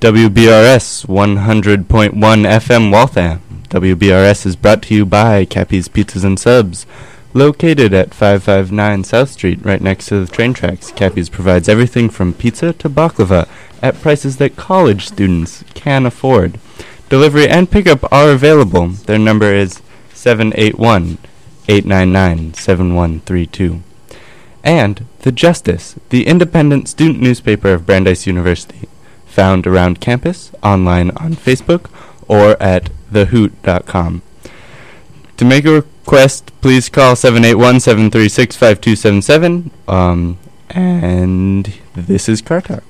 WBRS 100.1 FM Waltham. WBRS is brought to you by Cappy's Pizzas and Subs. Located at 559 South Street, right next to the train tracks, Cappy's provides everything from pizza to baklava at prices that college students can afford. Delivery and pickup are available. Their number is 781-899-7132. And The Justice, the independent student newspaper of Brandeis University, found around campus, online on Facebook, or at thehoot.com. To make a request, please call 781-736-5277, and this is Car Talk.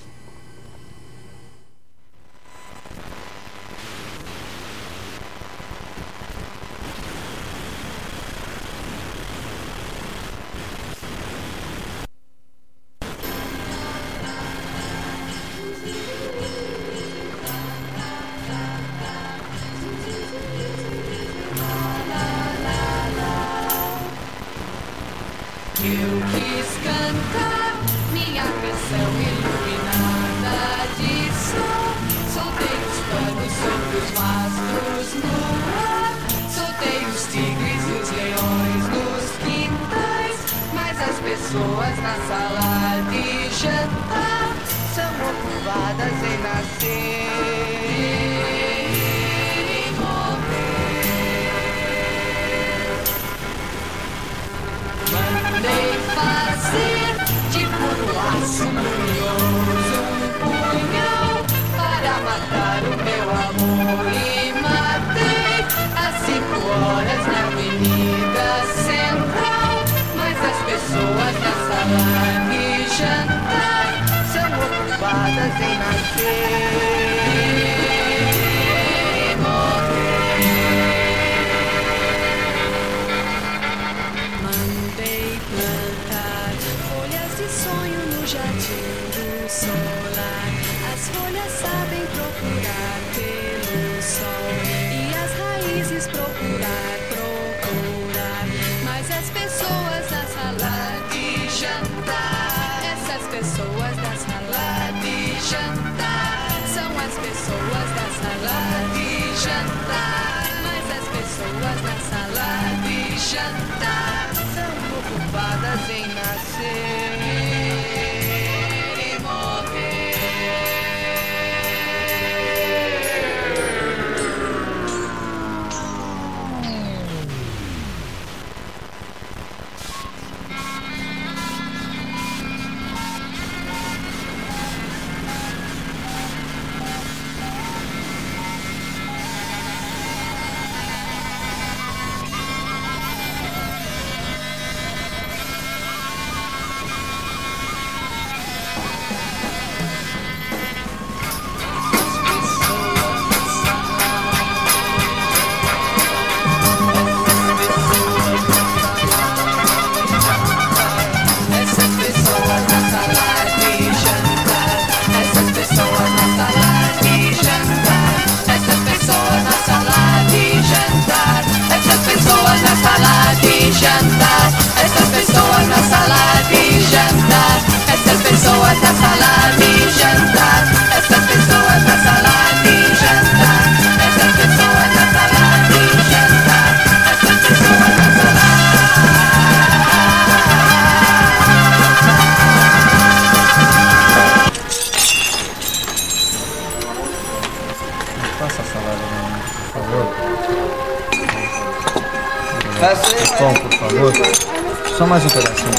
Pão, por favor. Só mais um pedacinho.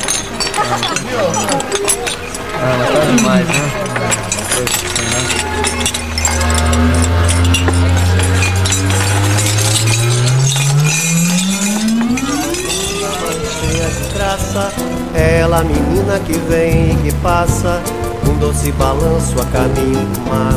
Mas tá demais, né? Cheia de graça, é ela a menina que vem e que passa, um doce balanço a caminho do mar.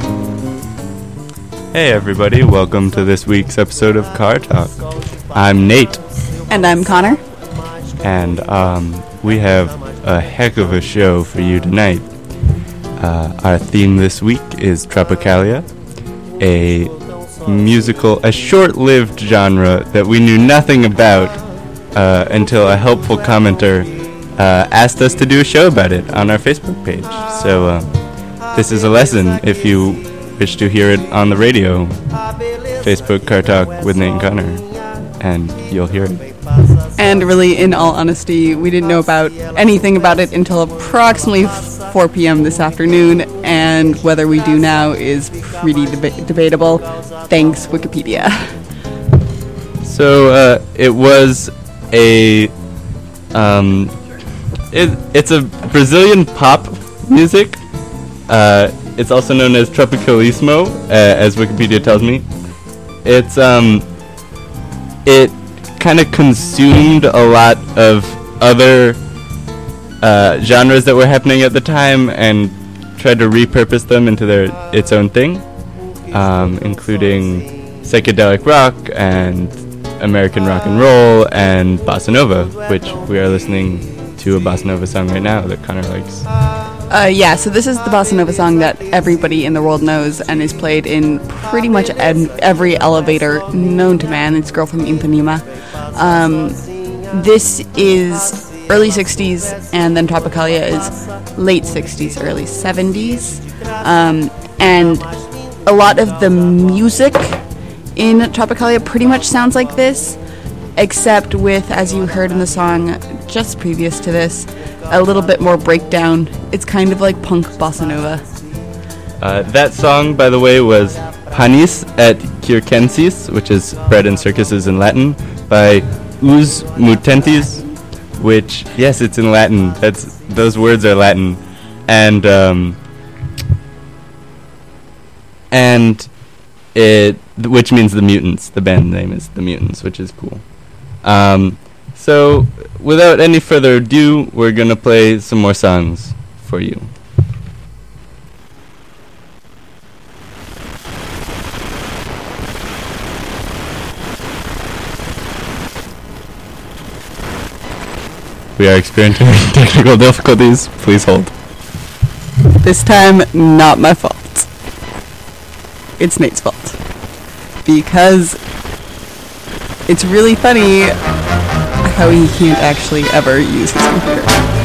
Hey everybody, welcome to this week's episode of Car Talk. I'm Nate. And I'm Connor. And we have a heck of a show for you tonight. Our theme this week is Tropicalia, a short-lived genre that we knew nothing about until a helpful commenter asked us to do a show about it on our Facebook page. So this is a lesson if you wish to hear it on the radio. Facebook Car Talk with Nate and Connor, and you'll hear it. And really, in all honesty, we didn't know about anything about it until approximately 4 p.m. this afternoon, and whether we do now is pretty debatable. Thanks, Wikipedia. So it was it's a Brazilian pop music. It's also known as tropicalismo, as Wikipedia tells me. It kind of consumed a lot of other genres that were happening at the time and tried to repurpose them into its own thing, including psychedelic rock and American rock and roll and bossa nova, which we are listening to a bossa nova song right now that Connor likes. Yeah, so this is the bossa nova song that everybody in the world knows and is played in pretty much every elevator known to man. It's Girl from Ipanema. This is early 60s, and then Tropicalia is late 60s, early 70s. And a lot of the music in Tropicalia pretty much sounds like this, except with, as you heard in the song just previous to this, a little bit more breakdown. It's kind of like punk bossa nova. That song, by the way, was Panis et Circenses, which is bread and circuses in Latin, by Us Mutantes, which, yes, it's in Latin. Those words are Latin. And which means the Mutants. The band name is the Mutants, which is cool. So, without any further ado, we're gonna play some more songs for you. We are experiencing technical difficulties. Please hold. This time, not my fault. It's Nate's fault. Because it's really funny how he can't actually ever use his computer.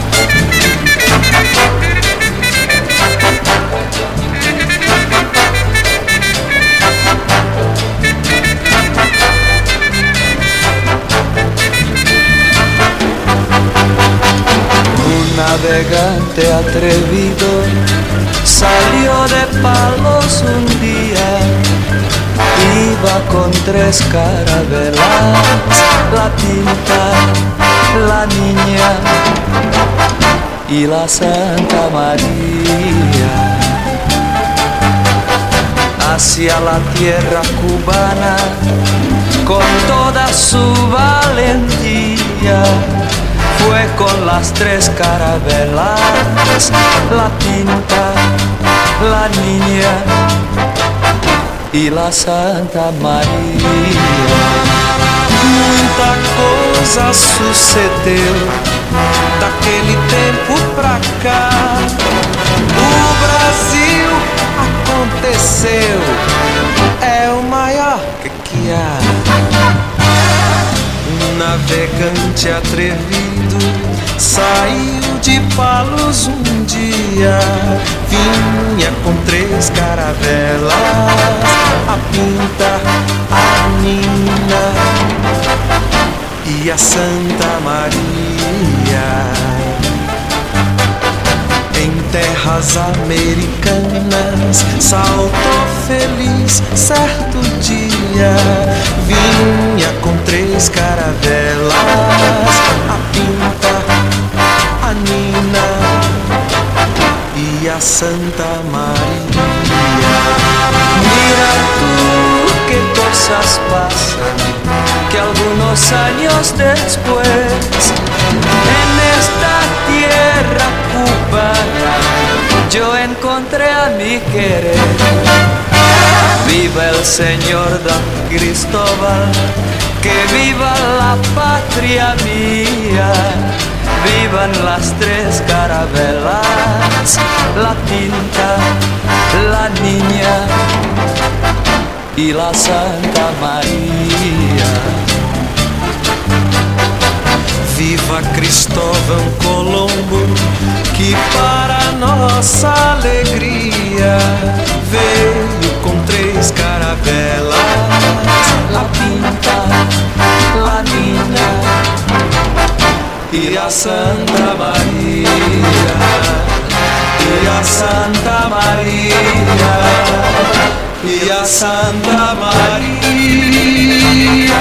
Un navegante atrevido salió de Palos un día. Iba con 3 carabelas, la Pinta, la Niña y la Santa María. Hacia la tierra cubana, con toda su valentía, fue con las 3 carabelas, la Pinta, la Niña y la Santa María. Muita coisa sucedeu daquele tempo pra cá. O Brasil aconteceu, é o maior que há. Um navegante atrevido saiu de Palos um dia. Vinha com 3 caravelas, a Pinta, a Nina e a Santa Maria. Em terras americanas saltou feliz certo dia. Vinha com 3 caravelas, a Pinta, a Nina e a Santa Maria. Mira tú qué cosas pasan, que algunos años después en esta tierra cubana yo encontré a mi querer. Viva el señor Don Cristóbal, que viva la patria mía. Vivan las 3 carabelas, la Pinta, la Niña y la Santa Maria. Viva Cristóvão Colombo, que para nossa alegria a Santa Maria, e a Santa Maria, e a Santa Maria.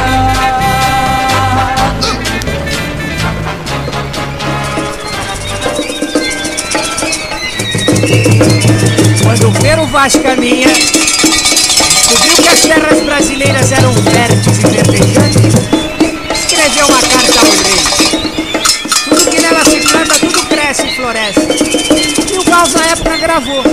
Quando Pero Vaz caminha, descobriu que as terras brasileiras eram férteis e verdejantes, escreveu uma carta ao rei. Tudo que nela se planta, tudo cresce e floresce. E o Vaz na época gravou.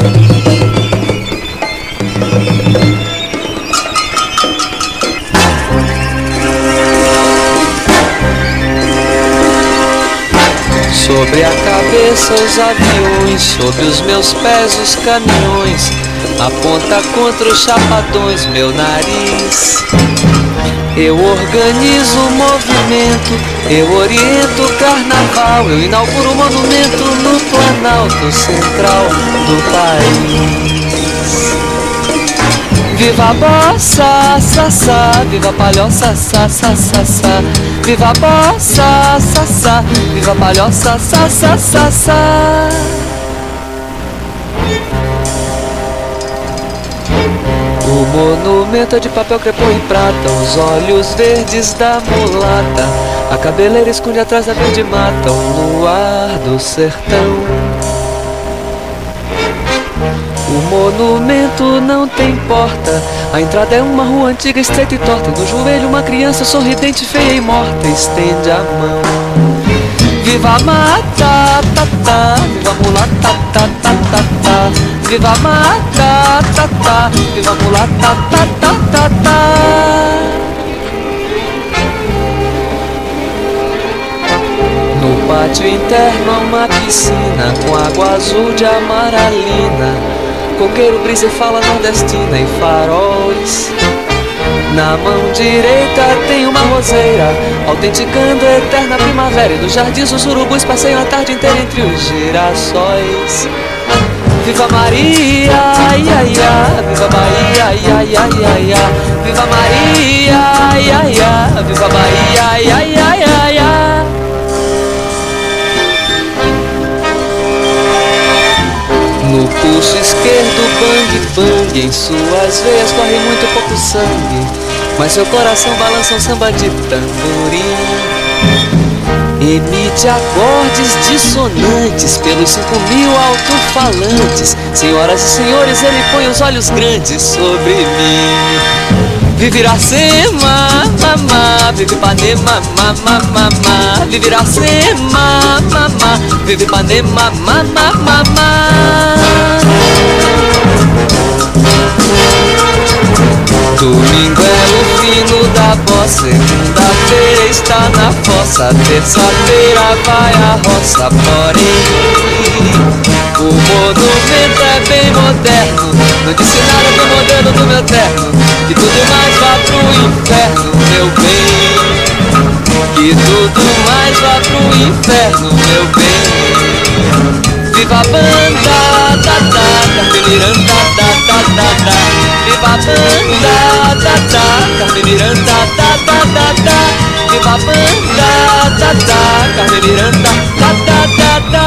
Sobre a cabeça os aviões, sobre os meus pés os caminhões, aponta contra os chapadões meu nariz. Eu organizo o movimento, eu oriento o carnaval, eu inauguro o monumento no Planalto Central do país. Viva a bossa, sassá, viva a palhoça, sassá, sassá. Viva a bossa, sassá, viva a palhoça, sassá, sassá. O monumento é de papel crepom e prata, os olhos verdes da mulata, a cabeleira esconde atrás da verde mata, o luar do sertão. O monumento não tem porta, a entrada é uma rua antiga, estreita e torta. No joelho uma criança sorridente, feia e morta, estende a mão. Viva a mata, tá, tá, viva a mulata, tá, tá, tá, tá. Viva a mata, tá, tá, viva a mulata, tá, tá, tá, tá. No pátio interno há uma piscina com água azul de amaralina, coqueiro, brisa e fala nordestina e faróis. Na mão direita tem uma roseira, autenticando a eterna primavera, e dos jardins os urubus passeiam a tarde inteira entre os girassóis. Viva Maria, ia, ia, viva Bahia, ia, ia, ia, ia. Viva Maria, ia, ia, viva Bahia, ia, ia, ia, ia. No pulso esquerdo, bang, bang, em suas veias corre muito pouco sangue, mas seu coração balança um samba de tamborim. Emite acordes dissonantes pelos 5.000 alto-falantes. Senhoras e senhores, ele põe os olhos grandes sobre mim. Vive Iracema, mamá, vive Ipanema, mamá, mamá. Vive Iracema, mamá, vive Ipanema, mamá, mamá. Domingo é o fino da bossa, segunda-feira está na fossa, terça-feira vai à roça, porém o monumento é bem moderno, não disse nada do modelo do meu terno, que tudo mais vá pro inferno, meu bem, que tudo mais vá pro inferno, meu bem. Viva a banda, da, da, Carmen Miranda, da, da, da, da. Viva a banda, da, da, Carmen Miranda, da, da, da, da. Viva a banda, da, da, Carmen Miranda, da, da, da, da.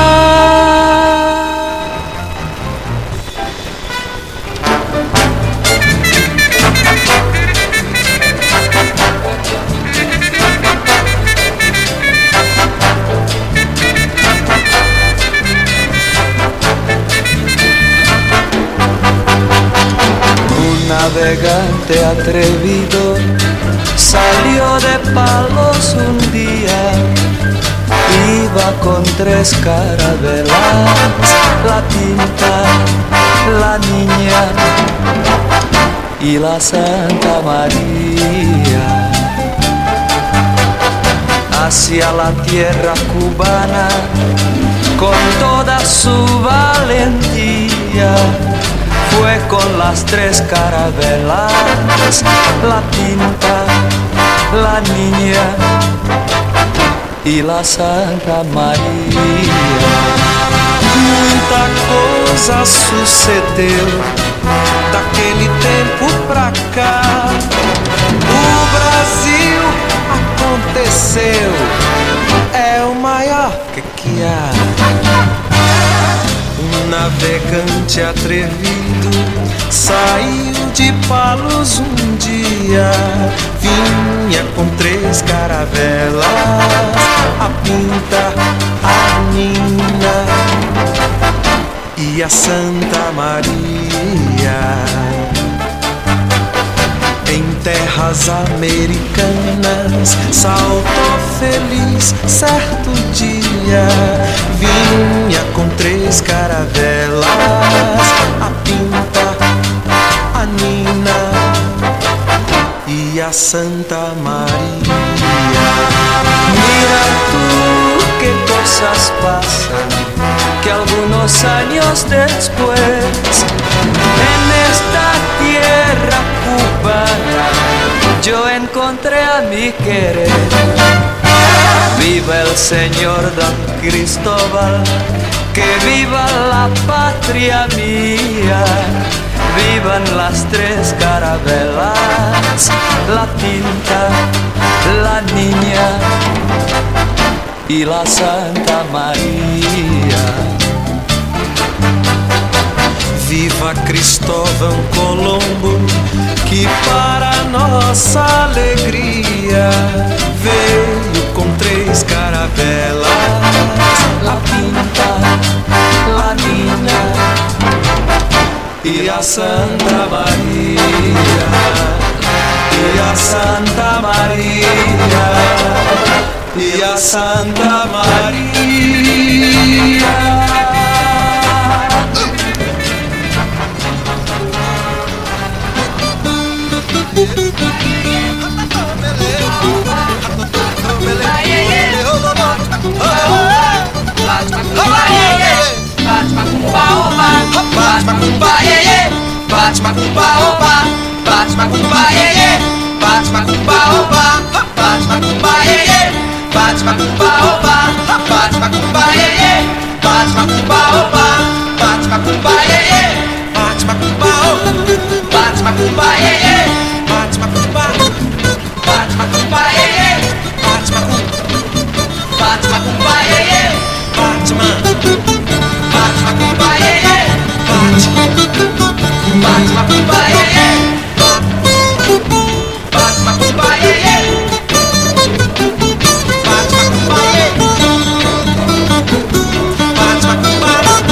Navegante atrevido salió de Palos un día, iba con 3 carabelas, la Pinta, la Niña y la Santa María, hacia la tierra cubana con toda su valentía. Fue con las 3 carabelas, la Pinta, la Niña y la Santa María. Muita coisa sucedeu daquele tempo pra cá. O Brasil aconteceu é o maior que há. Um navegante atrevido saiu de Palos um dia. Vinha com 3 caravelas, a Pinta, a Nina e a Santa Maria. Em terras americanas saltou feliz certo dia. Vinha com 3 caravelas, a Pinta, a Nina e a Santa Maria. Mira tú qué cosas pasan, que algunos años después en esta tierra cubana yo encontré a mi querer. Viva el señor Don Cristóbal, que viva la patria mía. Vivan las 3 carabelas, la Pinta, la Niña y la Santa María. Viva Cristóvão Colombo, que para nossa alegria veio com 3 caravelas, a Pinta, a Nina e a Santa Maria, e a Santa Maria, e a Santa Maria. Bate macumba, iê, bate macumba, oba, bate macumba, iê, bate macumba, oba, bate macumba, iê, bate macumba, oba, bate macumba, iê, bate macumba, oba, bate macumba, iê, bate macumba, bate macumba, iê, bate macumba, bate macumba, iê, bate macumba, bate macumba, iê, bate macumba, iê. Bate macumba, iê, bate macumba, iê, bate macumba, iê, bate macumba,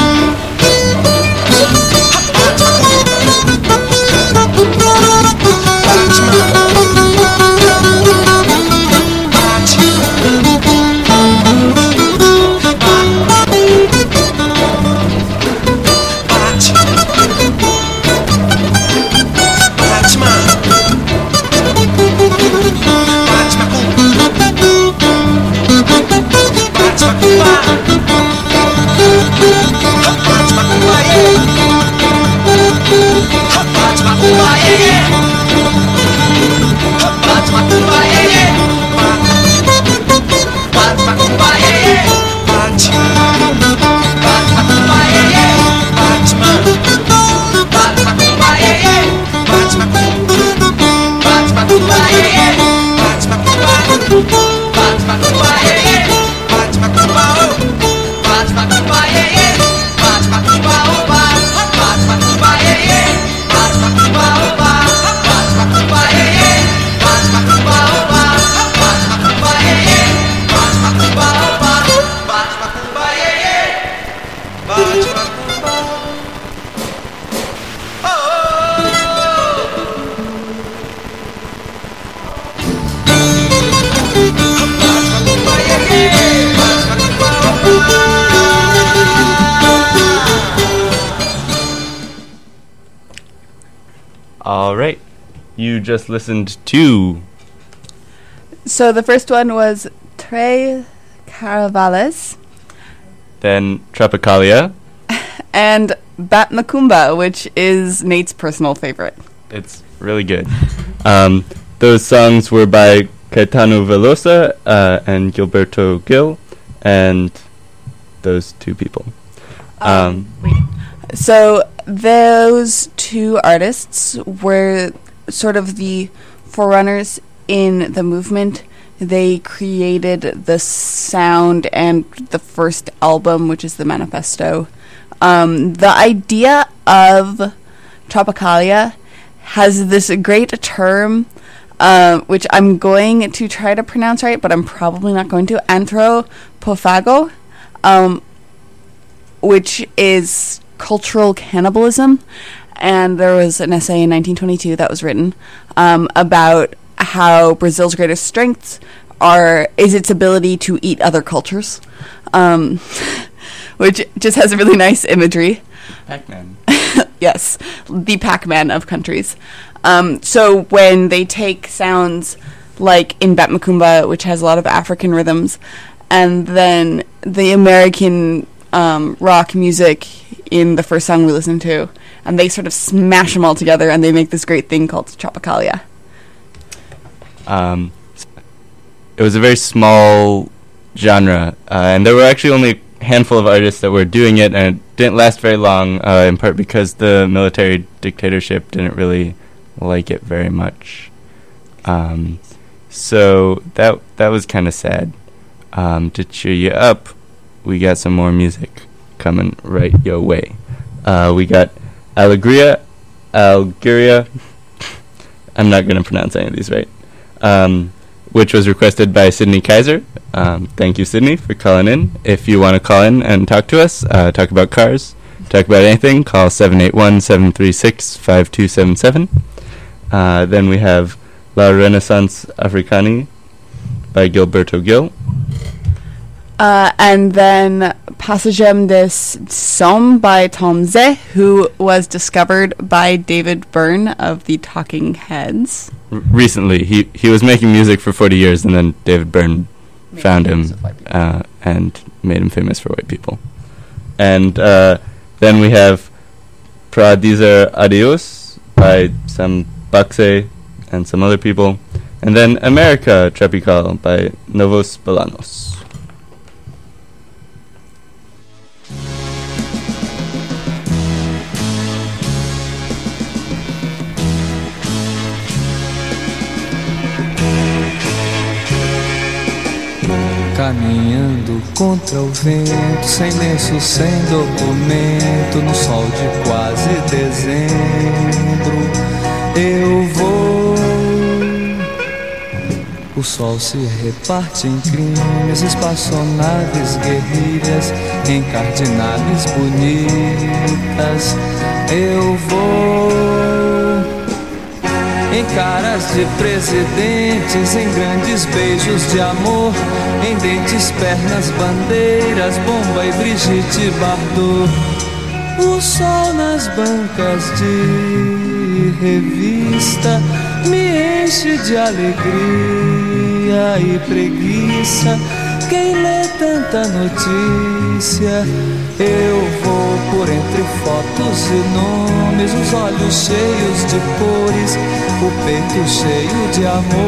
All right. You just listened to... So the first one was Tres Caravales. Then Tropicalia. And Bat Macumba, which is Nate's personal favorite. It's really good. Those songs were by Caetano Velosa and Gilberto Gil, and those 2 people. Wait. So those 2 artists were sort of the forerunners in the movement they created the sound and the first album, which is the Manifesto. The idea of Tropicalia has this great term, which I'm going to try to pronounce right, but I'm probably not going to, anthropofago, which is cultural cannibalism. And there was an essay in 1922 that was written about how Brazil's greatest strengths is its ability to eat other cultures, which just has a really nice imagery. Pac-Man. Yes, the Pac-Man of countries. So when they take sounds like in Bet Macumba, which has a lot of African rhythms, and then the American rock music in the first song we listened to, and they sort of smash them all together, and they make this great thing called Tropicalia. It was a very small genre, and there were actually only a handful of artists that were doing it, and it didn't last very long, in part because the military dictatorship didn't really like it very much. So that was kind of sad. To cheer you up, we got some more music coming right your way. We got Algeria. I'm not going to pronounce any of these right. Which was requested by Sydney Kaiser. Thank you, Sydney, for calling in. If you want to call in and talk to us, talk about cars, talk about anything, call 781-736-5277. Then we have La Renaissance Africani by Gilberto Gil. And then Passagem des Sommes by Tom Zé, who was discovered by David Byrne of the Talking Heads. Recently, he was making music for 40 years, and then David Byrne found him and made him famous for white people. And then we have Pra Dizer Adios by some Baxe and some other people. And then America Tropical by Novos Balanos. Caminhando contra o vento, sem lenço, sem documento, no sol de quase dezembro, eu vou. O sol se reparte em crimes, espaçonaves, guerrilhas, encardinaves bonitas, eu vou. Em caras de presidentes, em grandes beijos de amor, em dentes, pernas, bandeiras, Bomba e Brigitte Bardot. O sol nas bancas de revista me enche de alegria e preguiça. Quem lê tanta notícia? Eu vou por entre fotos e nomes, os olhos cheios de cores, o peito cheio de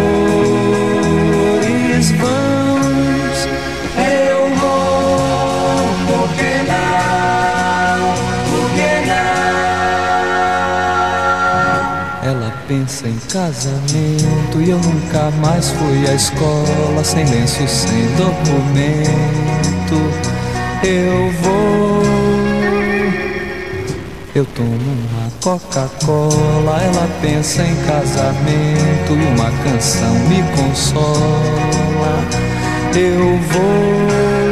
amores vãos. Eu vou, por que não? Por que não? Ela pensa em casamento e eu nunca mais fui à escola, sem lenço, sem documento. Eu vou, eu tomo uma Coca-Cola, ela pensa em casamento e uma canção me consola. Eu vou,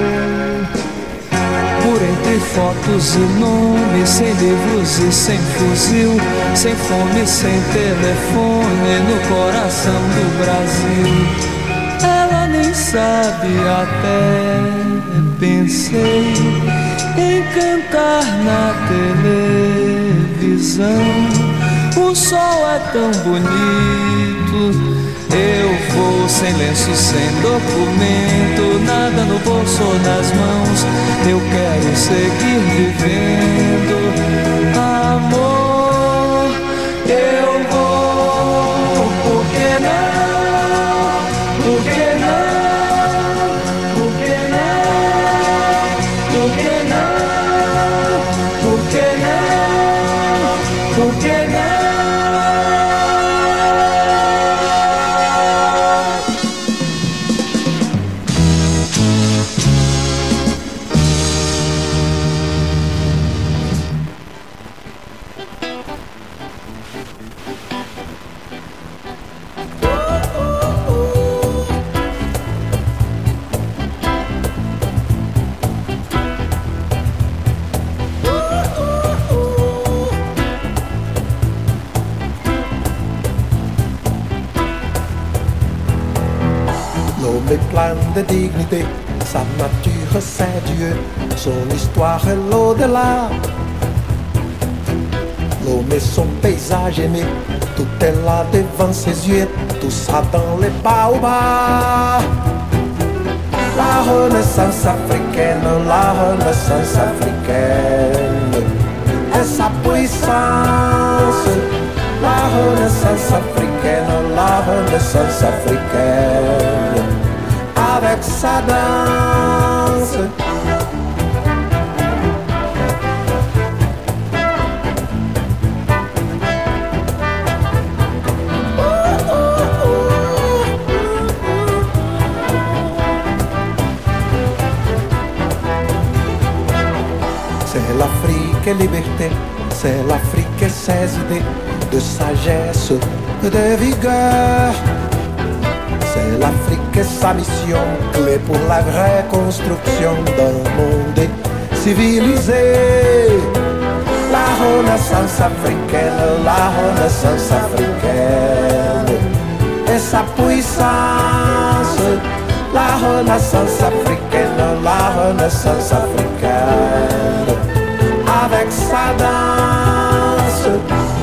por entre fotos e nomes, sem livros e sem fuzil, sem fome, sem telefone, no coração do Brasil. Ela nem sabe até. Pensei em cantar na televisão. O sol é tão bonito. Eu vou sem lenço, sem documento, nada no bolso ou nas mãos. Eu quero seguir vivendo. Amor, eu vou. Por que não? Por que não? est pleine de dignité. Sa nature c'est Dieu, son histoire est l'au-delà. L'homme et son paysage aimé, tout est là devant ses yeux, tout ça dans les baobabs. La Renaissance africaine, la Renaissance africaine et sa puissance. La Renaissance africaine, la Renaissance africaine avec sa danse. C'est l'Afrique et liberté, c'est l'Afrique et ses idées de sagesse, de vigueur. C'est l'Afrique et sa mission, clé pour la vraie construction d'un monde civilisé. La Renaissance africaine, la Renaissance africaine et sa puissance. La Renaissance africaine, la Renaissance africaine avec sa danse.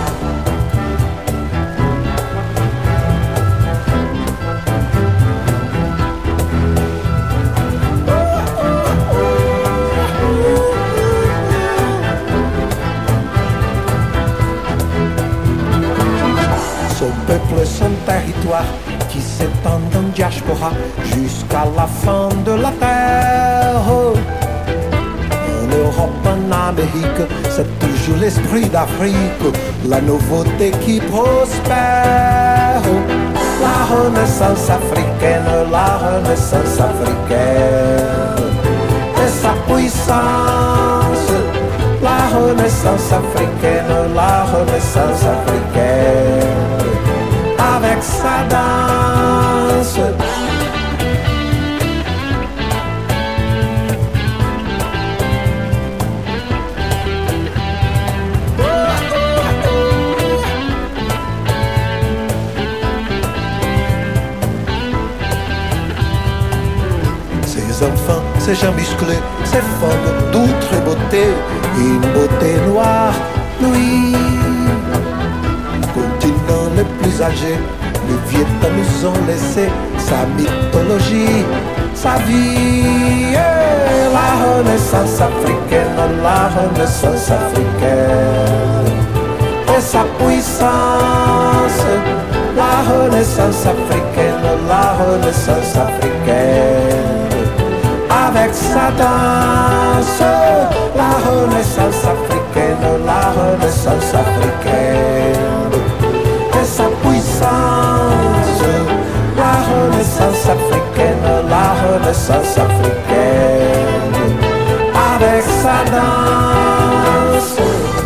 Son peuple, son territoire qui s'étend en diaspora jusqu'à la fin de la terre. En Europe, en Amérique, c'est toujours l'esprit d'Afrique, la nouveauté qui prospère. La Renaissance africaine, la Renaissance africaine et sa puissance. La Renaissance africaine, la Renaissance africaine avec sa danse. Ces enfants, ces gens musclés, ces femmes d'outre beauté, une beauté noire, lui. Continent le plus âgé, les Vietnamiens nous ont laissé sa mythologie, sa vie. Et la Renaissance africaine, la Renaissance africaine et sa puissance. La Renaissance africaine, la Renaissance africaine avec sa danse. La Renaissance africaine, la Renaissance africaine et sa puissance. La Renaissance africaine, la Renaissance africaine avec sa danse.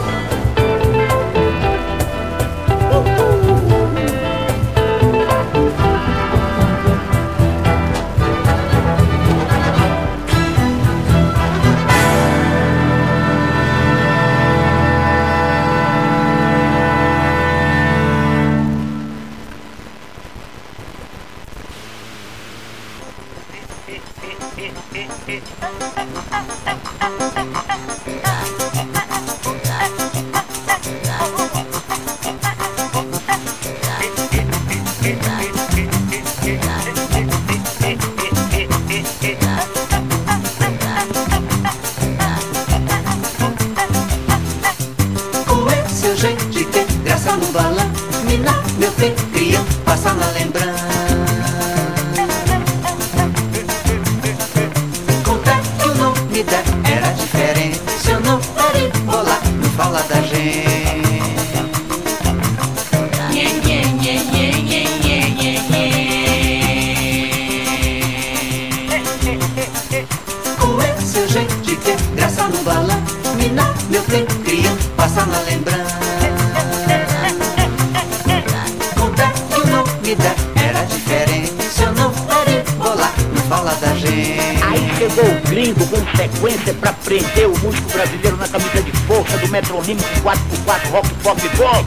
Metronímico 4x4, rock, pop, box.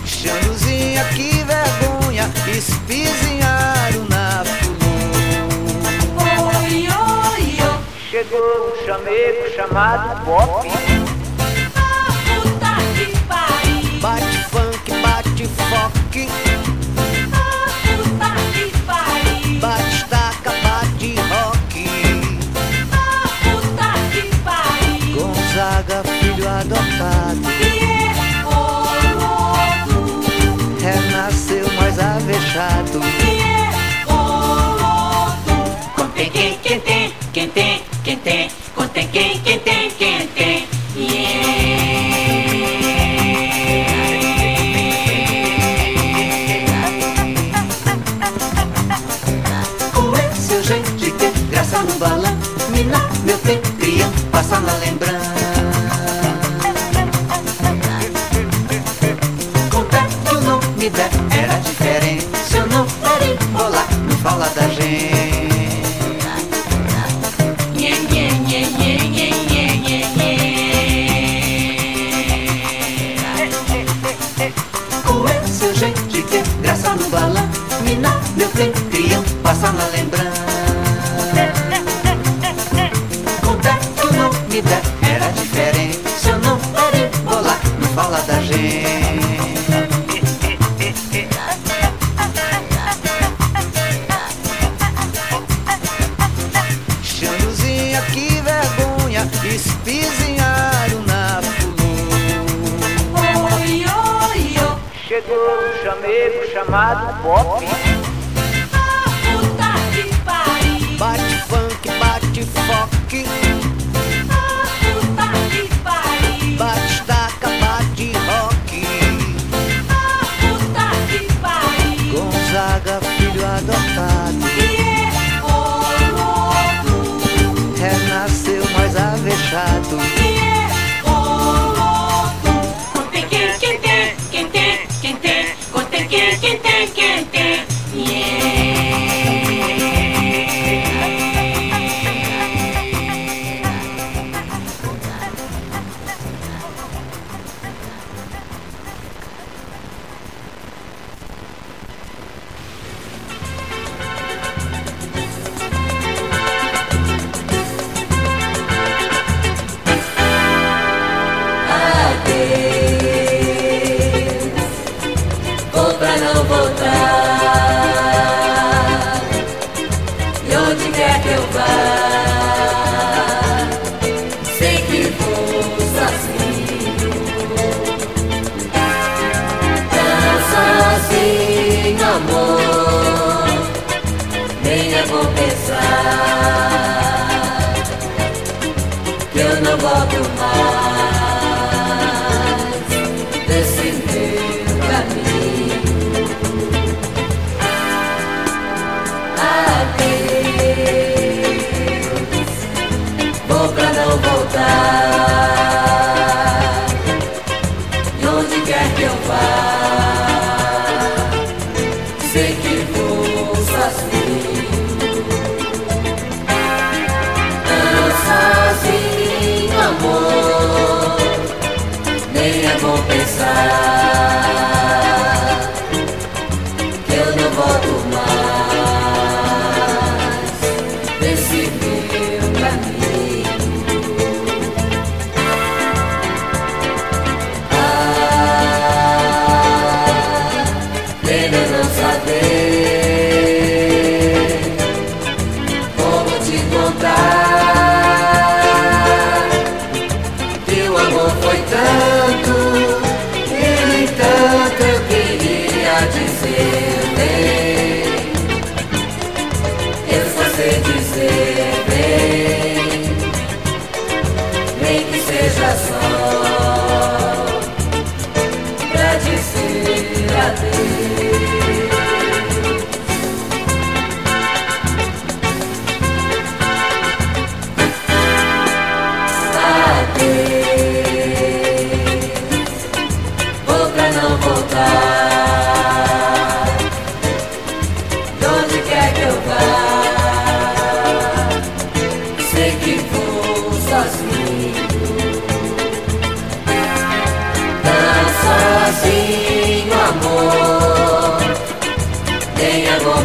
Xanduzinha, que vergonha, espizinharam na fulô. chamado pop. Puta que pariu. Bate funk, bate funk. Puta que pariu. Bate estaca, bate rock. Puta que pariu. Gonzaga, filho adotado. Renasceu mais avexado. Contém quem tem, quem tem, quem tem. Contém quem tem, quem tem. Como é seu jeito de ter graça no balão? Mina, meu bem, criança, passa na lembrança. Que o nome da era diferente. Se eu não for enrolar, não fala da gente. Qual é seu jeito de ter graça no balão? Mina, meu bem, crião, passa na lembrança. Conta que o nome da era diferente. Se eu não for enrolar, não fala da gente. Xanduzinha, que vergonha, espizinharam na flor. Oi, oi, oi. Chegou o chamego chamado pop. Puta que pariu. Bate funk, bate funk. Puta que pariu. Bate estaca, bate rock. Puta que pariu. Gonzaga, filho adotado. Renasceu mais avexado. Contém quem tem, quem tem, quem tem. Contém quem tem, quem tem. Vou pra não voltar. E onde quer que eu vá, sei que vou sozinho. Tão sozinho, amor, nem é bom pensar que eu não volto mais desse meu caminho. Adeus, vou pra não voltar. E onde quer que eu vá, sei que vou sozinho. Tão sozinho, amor, nem é bom pensar que eu não volto mais desse meu caminho. Pena não saber como te contar que o amor foi tanto e nem tanto eu queria dizer bem. Eu só sei dizer bem, nem que seja só pra dizer adeus. Vou pra não voltar. De onde quer que eu vá, sei que vou sozinho. Tão sozinho, amor, nem é bom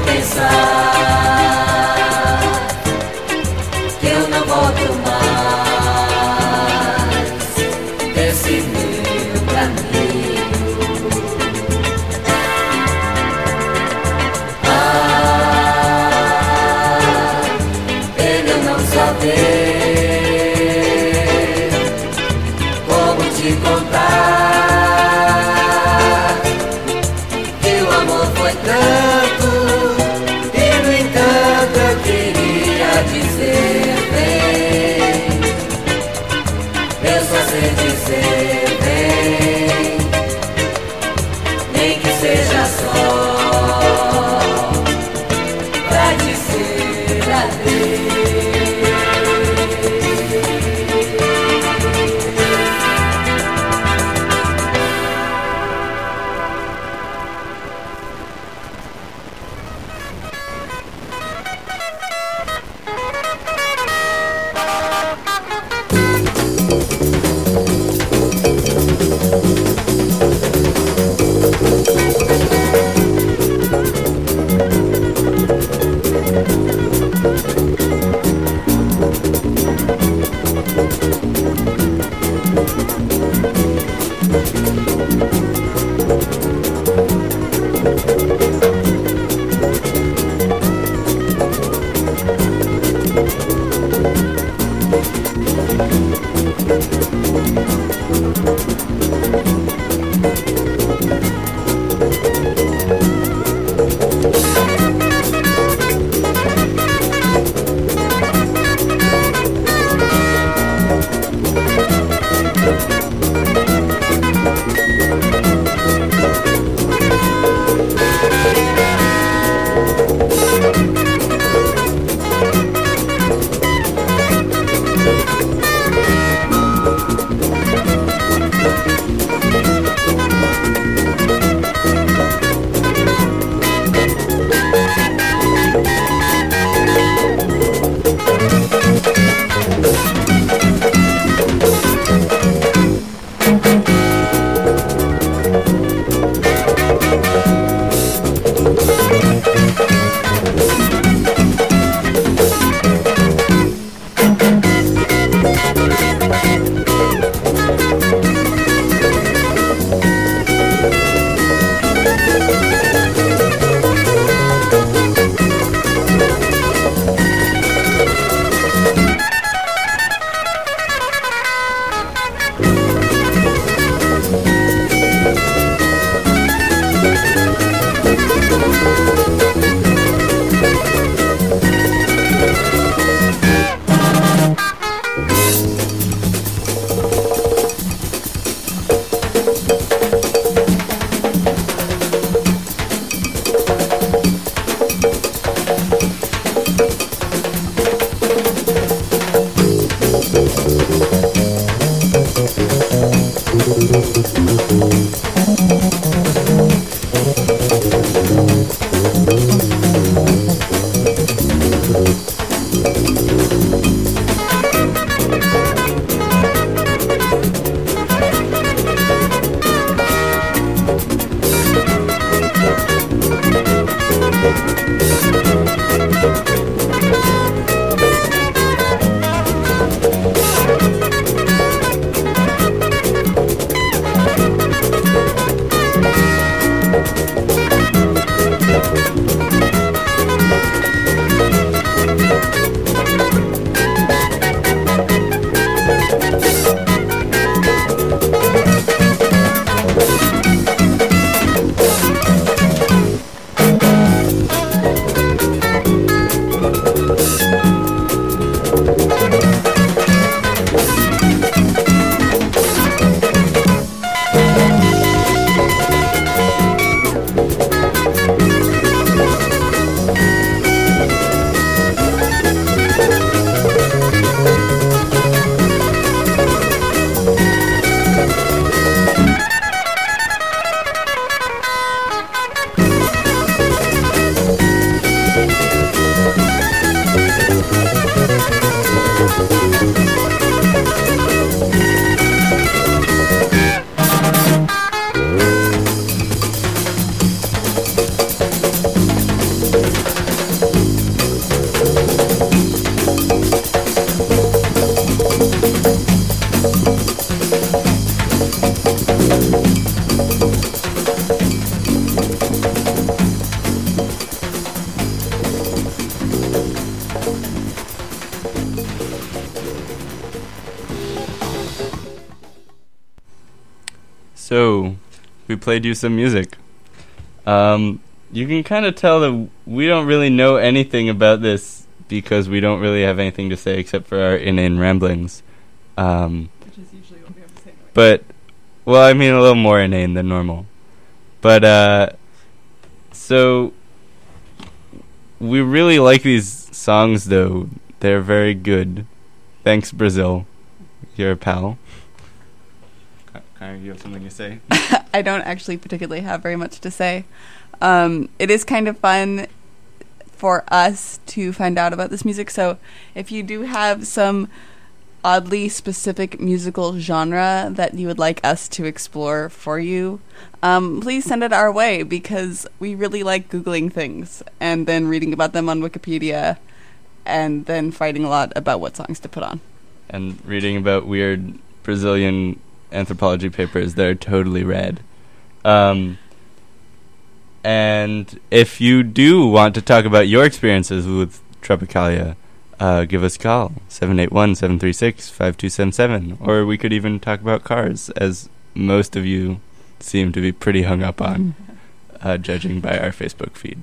pensar que eu não volto mais So, we played you some music. You can kind of tell that we don't really know anything about this because we don't really have anything to say except for our inane ramblings. Which is usually what we have to say. But, well, I mean a little more inane than normal. But, so, we really like these songs, though. They're very good. Thanks, Brazil. You're a pal. Connor, you have something to say? I don't actually particularly have very much to say. It is kind of fun for us to find out about this music. So if you do have some oddly specific musical genre that you would like us to explore for you, please send it our way, because we really like Googling things and then reading about them on Wikipedia and then fighting a lot about what songs to put on. And reading about weird Brazilian anthropology papers that are totally rad. And if you do want to talk about your experiences with Tropicalia, give us a call, 781-736-5277. Or we could even talk about cars, as most of you seem to be pretty hung up on, judging by our Facebook feed.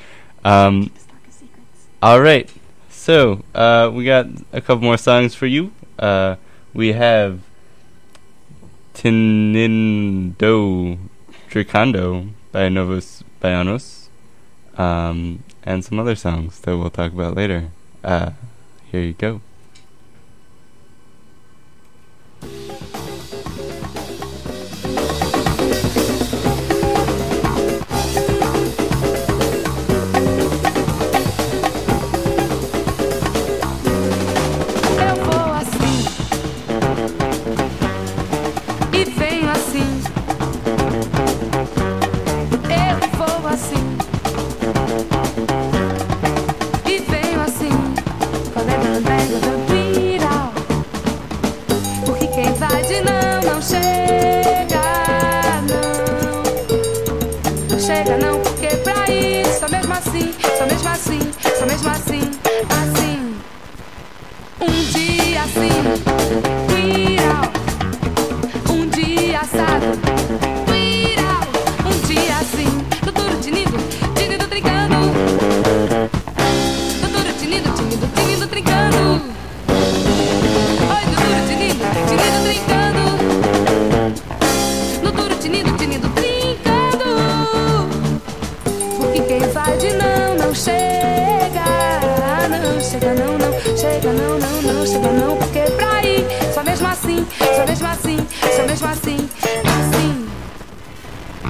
All right. So, we got a couple more songs for you. We have Tinindo Tricando by Novos Baianos, and some other songs that we'll talk about later. Here you go. Chega não, porque pra ir só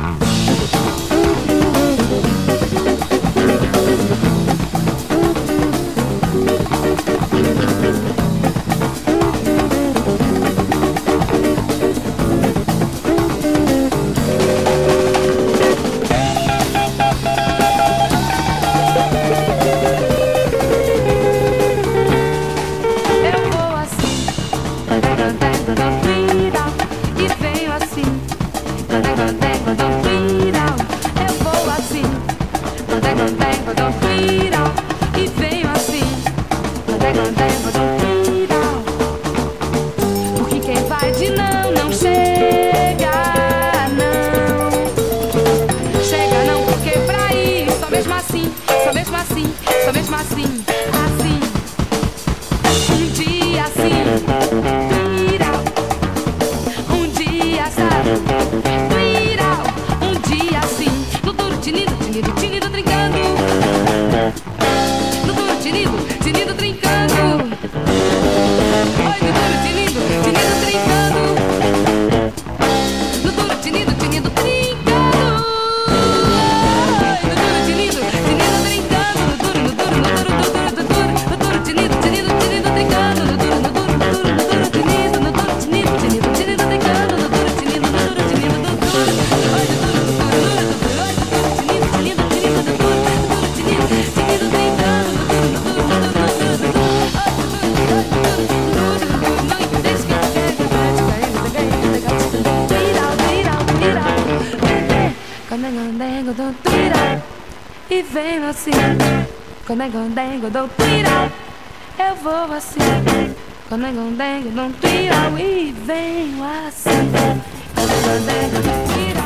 E venho assim, condengo, dou tira. Eu vou assim, condengo, dou tira. E venho assim, condengo, dou tira.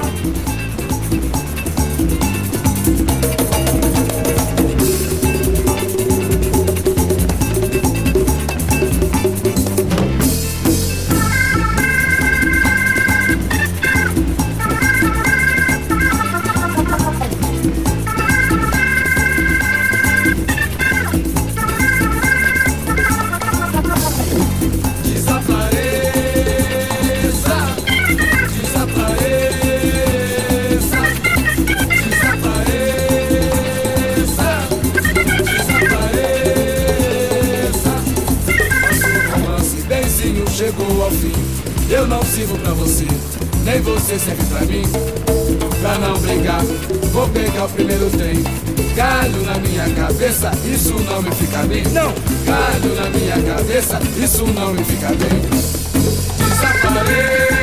Chegou ao fim, eu não sirvo pra você, nem você serve pra mim. Pra não brigar, vou pegar o primeiro trem. Galho na minha cabeça, isso não me fica bem. Não! Galho na minha cabeça, isso não me fica bem. Desapareça,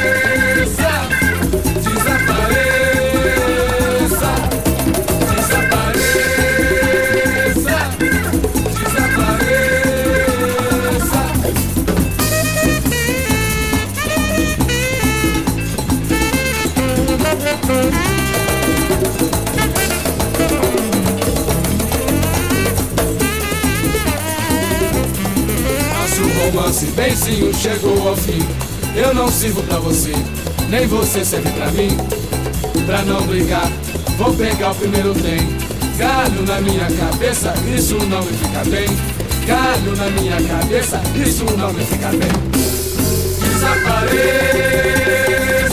desapareça, desapareça, desapareça. Nosso romance benzinho chegou ao fim. Eu não sirvo pra você, nem você serve pra mim. Pra não brigar, vou pegar o primeiro trem. Galho na minha cabeça, isso não me fica bem. Galho na minha cabeça, isso não me fica bem. Desapareça.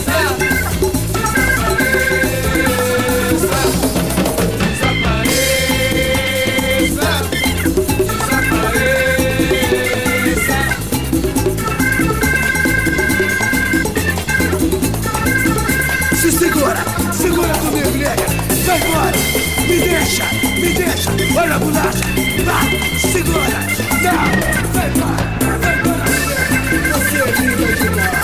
Segura comigo, nega. Vai embora. Me deixa. Olha a bolacha. Vá, segura. Não, vai embora. Vai embora, nega. Você é linda demais.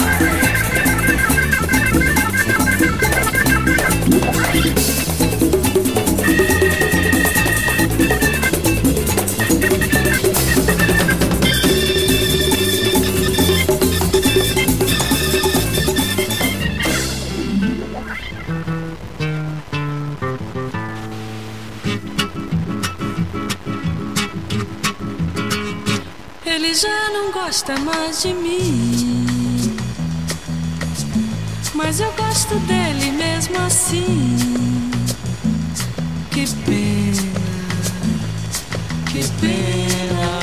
Ele já não gosta mais de mim, mas eu gosto dele mesmo assim. Que pena, que pena.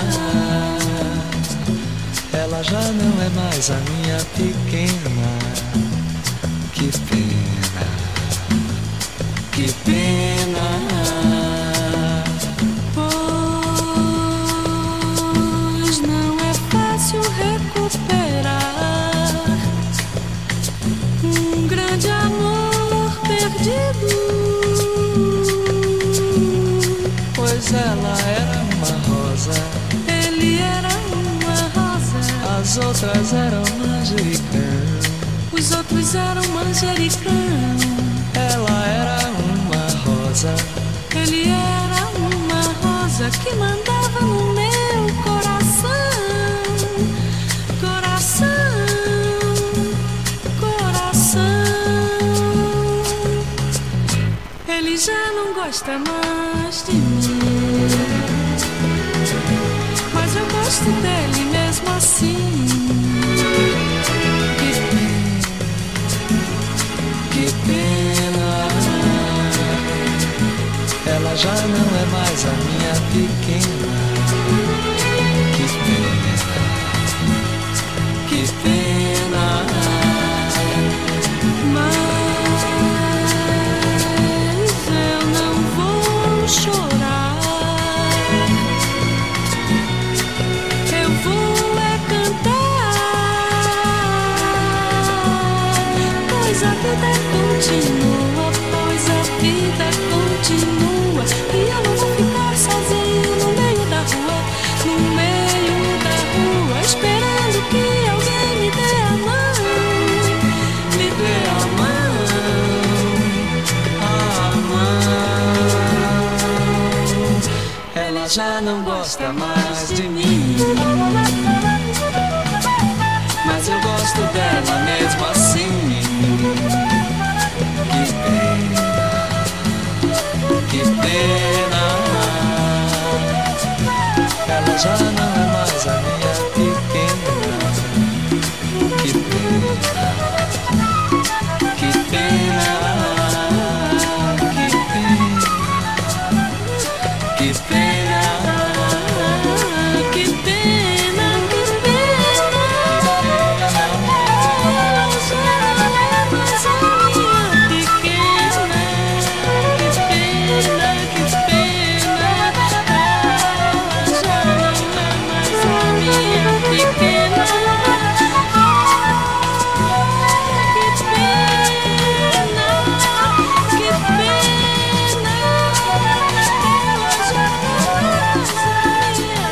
Ela já não é mais a minha pequena. Que pena. que pena. Pois não é fácil recuperar um grande amor perdido. Pois ela era uma rosa, Ele era uma rosa, as outras eram manjericão. os outros eram manjericão. Ela era uma rosa, Ele era uma rosa que mandava no meu coração. Coração, coração. Ele já não gosta mais de mim, mas eu gosto dele mesmo assim. que pena. Ela já não é mais a minha pequena. Que pena, que pena. Mas eu não vou chorar, eu vou é cantar, pois a vida continua, pois a vida continua, e eu não vou ficar sozinho no meio da rua, esperando que alguém me dê a mão, me dê a mão, a mão. Ela já não gosta mais de mim, mas eu gosto dela mesmo assim. Que pena, ela já não é mais a minha pequena. Que pena, que pena, que pena, que pena, que pena, que pena. Ela já não é mais a minha pequena. Que pena, que pena. Ela já não é mais a minha pequena. Que pena, que pena. Ela já não é mais a minha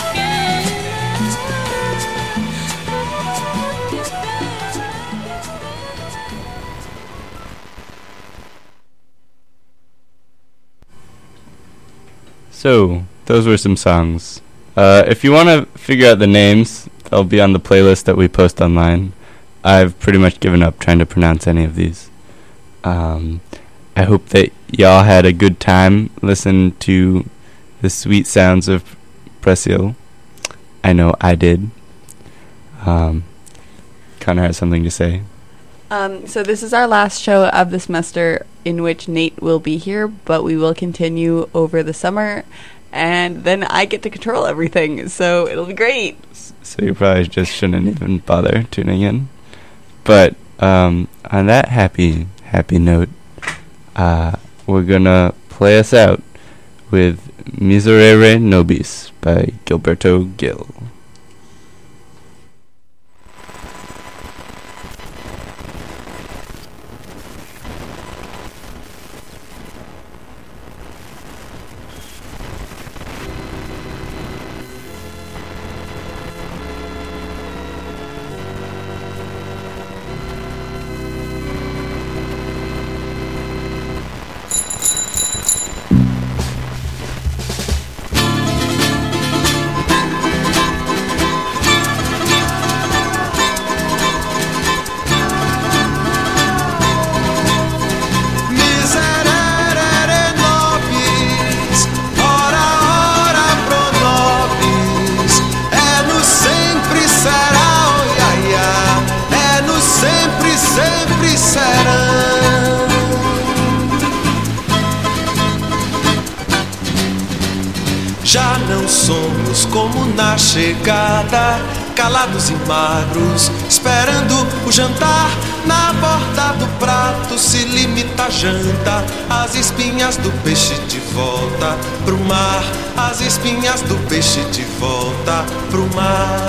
So, those were some songs. If you want to figure out the names, they'll be on the playlist that we post online. I've pretty much given up trying to pronounce any of these. I hope that y'all had a good time listening to the sweet sounds of Presil. I know I did. Connor has something to say. So this is our last show of the semester in which Nate will be here, but we will continue over the summer, and then I get to control everything, so it'll be great. So you probably just shouldn't even bother tuning in. But on that happy note, we're gonna play us out with Miserere Nobis by Gilberto Gil. Já não somos como na chegada, calados e magros, esperando o jantar Na borda do prato se limita a janta. As espinhas do peixe de volta pro mar. As espinhas do peixe de volta pro mar.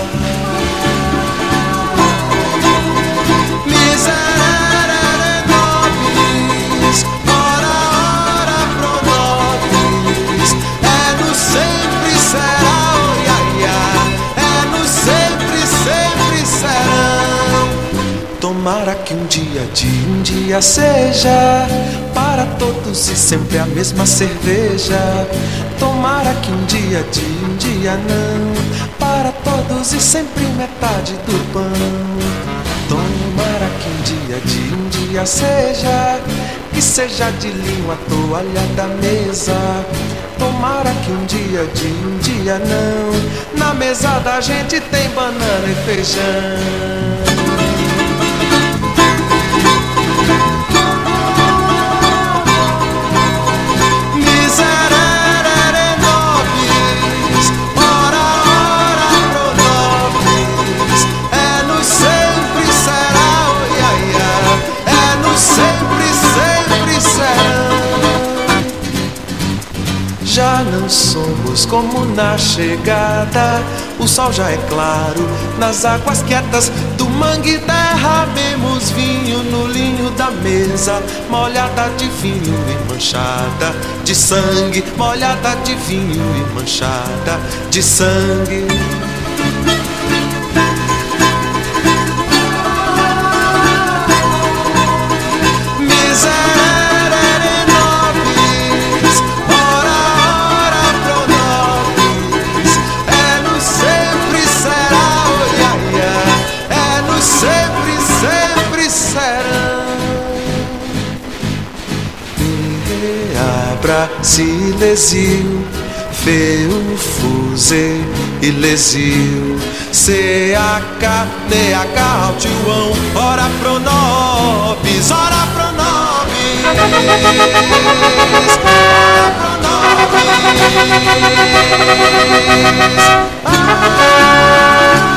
Miserere nobis, ora ora pro nobis. É no sempre será, oiaia. É no sempre, sempre serão. Tomara que um dia seja para todos e sempre a mesma cerveja. Tomara que um dia não, para todos e sempre metade do pão. Tomara que um dia seja, que seja de linho a toalha da mesa. Tomara que um dia não, na mesa da gente tem banana e feijão. Já não somos como na chegada. O sol já é claro nas águas quietas do mangue. Derramemos vinho no linho da mesa, molhada de vinho e manchada de sangue. Molhada de vinho e manchada de sangue. Brasil, Feufuse e Lesil, C-A-K, D-H, Altiuão, ora pro nobis, ora pro nobis, ora pro nobis.